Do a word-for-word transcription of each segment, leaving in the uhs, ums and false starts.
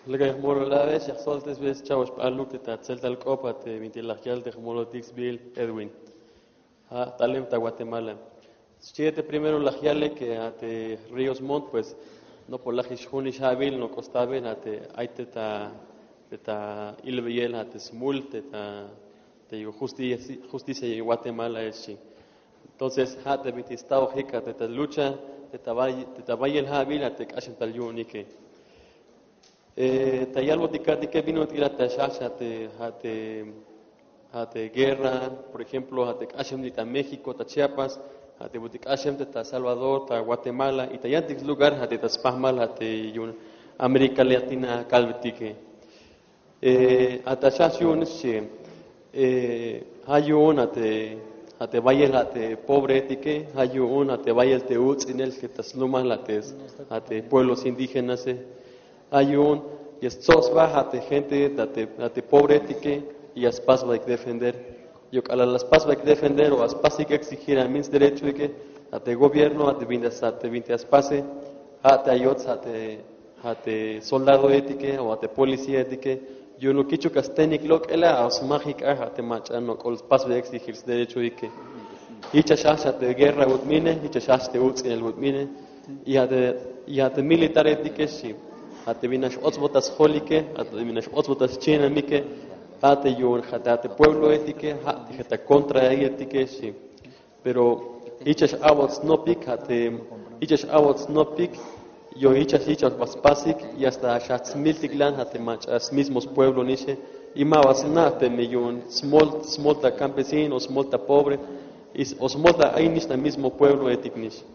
Lega moro la vez, ya soltes ves chavos paluk te tatzelta el copa te vintilagial de molo Dixville Edwin. Ah, talem ta Guatemala. Siete primero la giale que ate Ríos Montt pues no por la juni shabil no costaben ate aite ta ta ilbeyel ate smul te ta te digo justicia justicia de Guatemala es sí. Entonces ate vitistao hika te ta lucha te tabay te tabay el habil ate kashem tal yunike. Eh, Tayalbo ticati que vino tira tashasha te hate hate guerra, por ejemplo, hate kashem de ta México, ta Chiapas, hate butik kashem de ta Salvador, ta Guatemala y tayantik lugar hate ta Spahmal hate yun América Latina calvetique. Eh, atashashun she eh hayun hate hate bayel hate pobre etique, hayun hate bayel te uts en el que taslumas lates hate pueblos indígenas eh. Hay un y estos bajate gente date date pobre tique y aspas va a defender yo a las pas va a defender o aspas que exigir a mis derecho de que ate gobierno ate vindas ate vinte aspase ate ayots ate ate soldado étique o ate policía étique yo no quicho castenik lo que la os mágica ate machano con pas va a exigir derecho de que y chashas ate guerra utmine y chashas te uts en el utmine y ate y ate militar étique sí ate vinash otzbotas holike, ate vinash otzbotas chinamike, ate yun ate pueblo étique, ate jeta contra étique, sí. Pero ichas abots no pic, ate ichas abots no pic, yo ichas ichas paspasic y hasta shats miltiglan ate machas mismos pueblos niche, y más nate me yun small smolta campesino, smolta pobre, o smolta ahí niche mismo pueblo étic niche.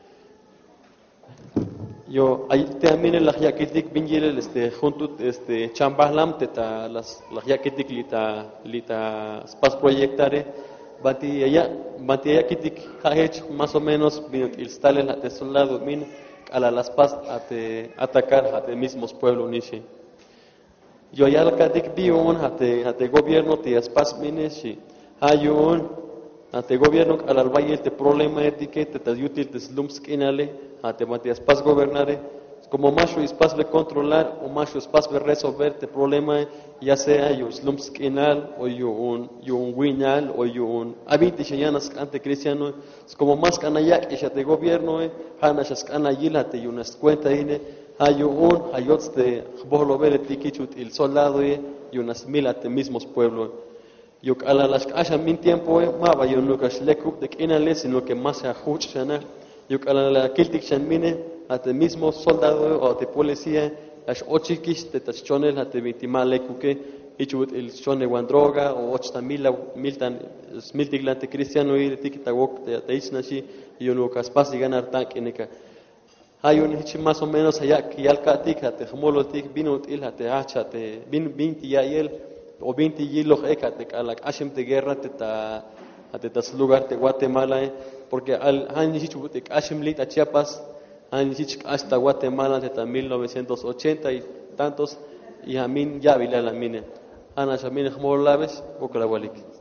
Yo ahí también en la yaquitic binjil este junto este chambahlam teta las la yaquitic lita lita spas proyectare bati allá bati yaquitic hach más o menos el stalen a desolado min a las pas ate atacar a de mismos pueblos nishi yo ya la catic bion ate ate gobierno te spas minishi hayun ate gobierno al albaye te problema etiqueta te útil te slums kinale ate matias pas gobernare como macho es pas de controlar o macho es pas de resolver el problema ya sea yo slums kinal o yo un yo un winal o yo un habiti shayanas ante cristiano es como más canayak y de gobierno eh hana shas canayila te unas cuenta ine hay un hayots de bolo ver etiquichut el soldado y unas mil ate mismos pueblos yo a las asha min tiempo eh ma va yo no kashlekup de kinale sino que más se ajuch shana yo a la kiltik shanmine ate mismo soldado o te policía las ochikis te tachonel ate vitimale kuke ichut el chone wan droga o ochta mila miltan smiltiglante cristiano y tikita wok te teisnashi y uno kaspasi ganar tank eneka hay un hich más o menos allá que alcatic ate khmolo tik binut il ate acha te bin binti yael o binti yilo ekate kalak ashem te guerra te ta ate tas lugar te Guatemala porque al han dicho que Ashim Lita Chiapas han dicho hasta Guatemala desde mil novecientos ochenta y tantos y a mí ya vi la mine ana shamine khmol labes o kala walik